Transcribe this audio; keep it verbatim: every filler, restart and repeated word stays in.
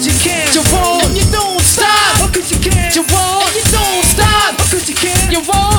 cause you can. You won't. And you don't stop, cause you can. You won't. And you don't stop, cause you can. You won't.